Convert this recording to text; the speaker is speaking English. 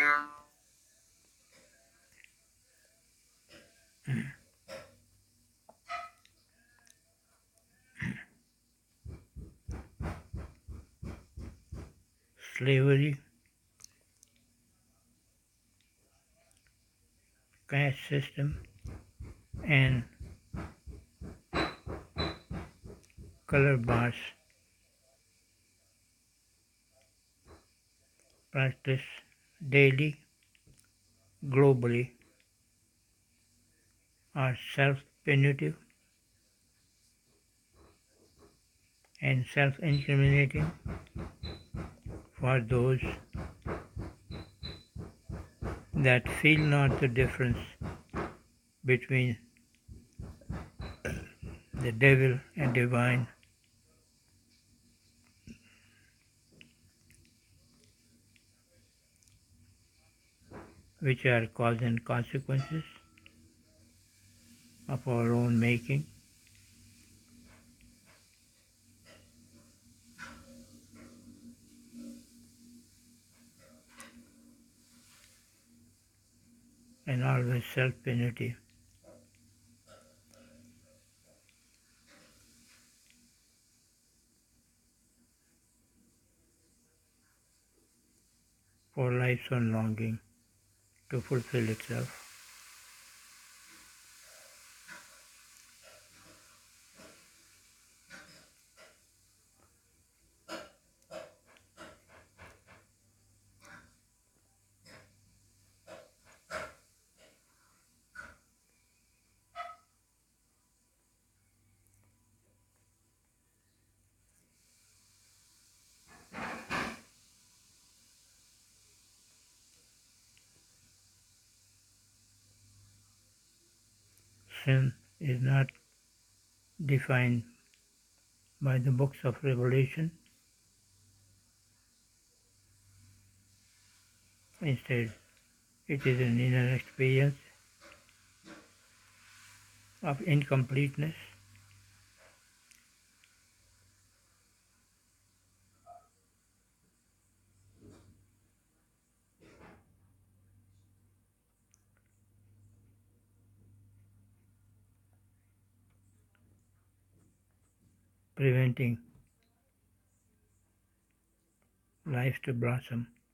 Slavery, caste system, and color bars practiced daily globally are self-punitive and self-incriminating for those that feel not the difference between the devil and divine, which are cause and consequences of our own making, and always self-punitive. For life's own longing to fulfill itself. Sin is not defined by the books of Revelation. Instead, it is an inner experience of incompleteness, preventing life to blossom.